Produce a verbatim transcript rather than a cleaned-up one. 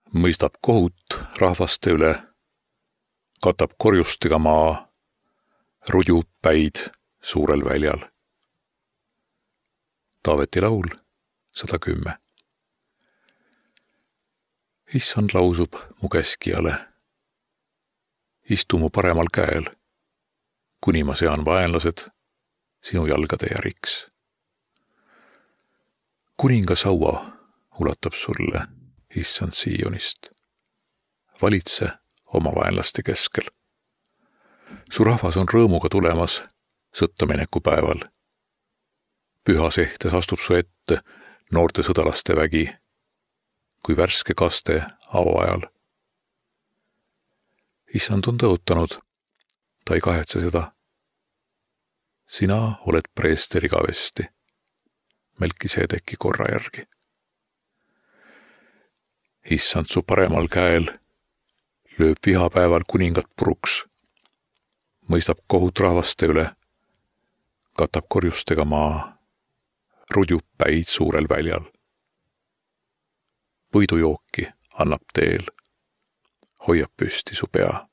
mõistab kohut rahvaste üle, katab korjustega maa, rudjub päid suurel väljal. Taaveti laul sada kümme. Issand lausub mu käskijale, istu mu paremal käel, kuni ma sean vaenlased sinu jalgade järiks. Kuninga saua ulatab sulle, issand Siionist. Valitse oma vaenlaste keskel. Su rahvas on rõõmuga tulemas sõttamineku päeval. Püha sehtes astub su ette noorte sõdalaste vägi, kui värske kaste auajal. Issand on tõotanud, ta ei kahetse seda. Sina oled preester igavesti, Melkisedeki korra järgi. Issand su paremal käel lööb vihapäeval kuningat puruks, mõistab kohut rahvaste üle, katab korjustega maa, rudjub päid suurel väljal. Võidujooki annab teel, hoiab püsti su pea.